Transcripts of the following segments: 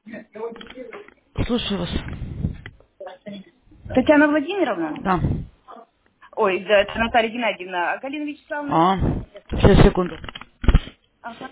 Слушаю вас. Татьяна Владимировна? Да. Ой, да, это Наталья Геннадьевна. А Галина Вячеславовна? А, сейчас, секунду. Ага.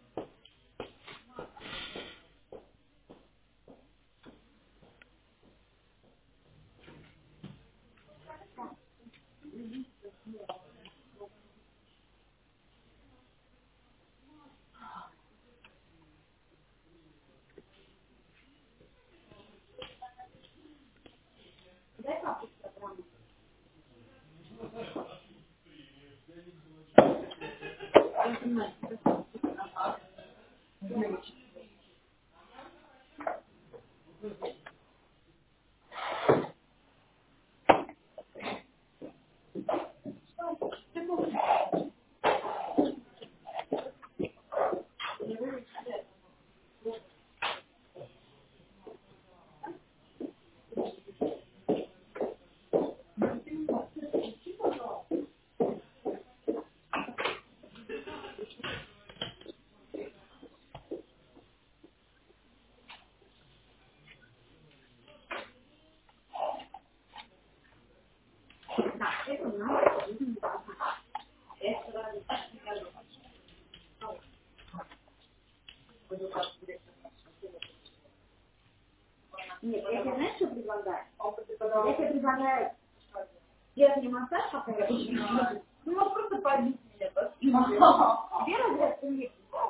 Нет, я тебе знаешь, что предлагаю? Я тебе предлагаю делать мне массаж, пока я буду. Ну, вот просто побить меня. Тебе разряд мне.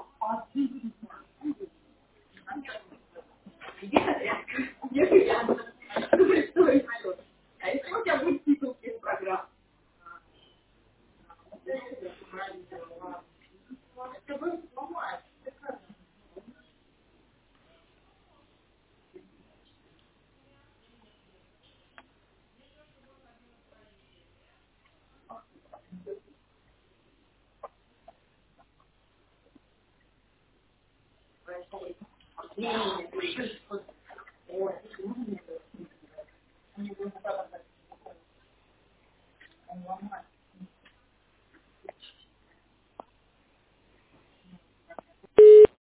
Тебе разряд. Тебе рядом. Что еще? А если у тебя будет титул без программ?